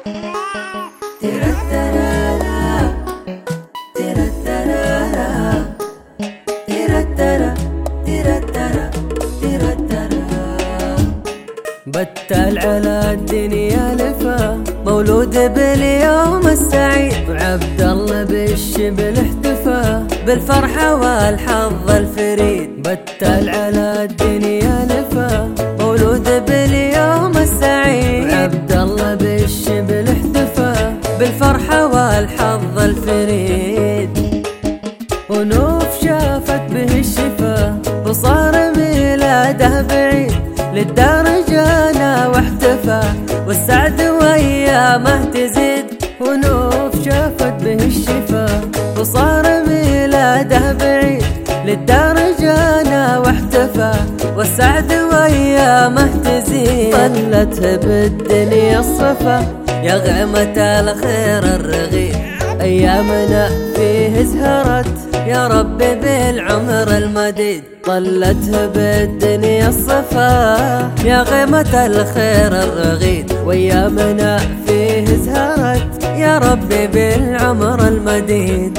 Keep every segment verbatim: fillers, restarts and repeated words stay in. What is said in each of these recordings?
بتال على الدنيا لفا، مولود باليوم السعيد، وعبد الله بالشبل احتفى بالفرحة والحظ الفريد. بتال على الدنيا لفا، مولود باليوم السعيد، وعبد الله بالشبل احتفى بالفرحة والحظ الفريد. ونوف شافت به الشفا، وصار ميلاده بعيد، للدار جانا واحتفى والسعد وأيامه تزيد. ونوف شافت به الشفا، وصار ميلاده بعيد، للدار جانا واحتفى والسعد وأيامه تزيد. طلته بالدنيا الصفا يا غيمة الخير الرغيد، أيامنا فيه زهرت يا رب بالعمر المديد. طلته بالدنيا الصفا يا غيمة الخير الرغيد، وأيامنا فيه زهرت يا رب بالعمر المديد.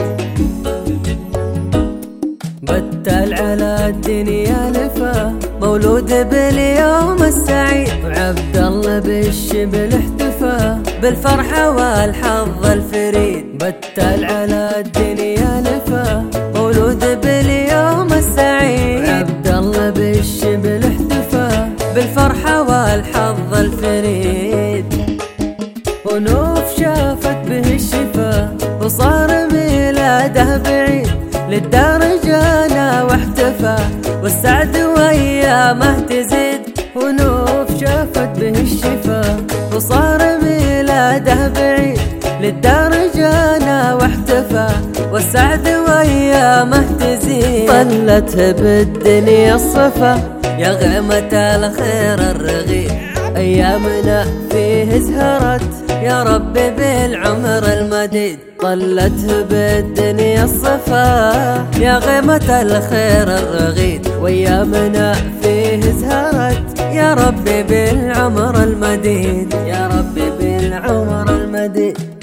بتال على الدنيا لفا، مولود باليوم السعيد، وعبد الله بالشبل احتفى بالفرحة والحظ الفريد. بتال على الدنيا لفا، مولود باليوم السعيد، وعبد الله بالشبل احتفى بالفرحة والحظ الفريد. ونوف شافت به الشفا، وصار ميلاده بعيد، للدار جانا واحتفى والسعد وأيامه تزيد. ونوف شافت به الشفا، وصار ميلاده بعيد، للدار جانا واحتفى والسعد وأيامه تزيد. طلته بالدنيا الصفا يا غيمة الخير الرغيد، أيامنا فيه زهرت يا رب بالعمر المديد. طلته بالدنيا الصفا يا غيمة الخير الرغيد، وأيامنا فيه زهرت يا رب بالعمر المديد، يا رب بالعمر المديد.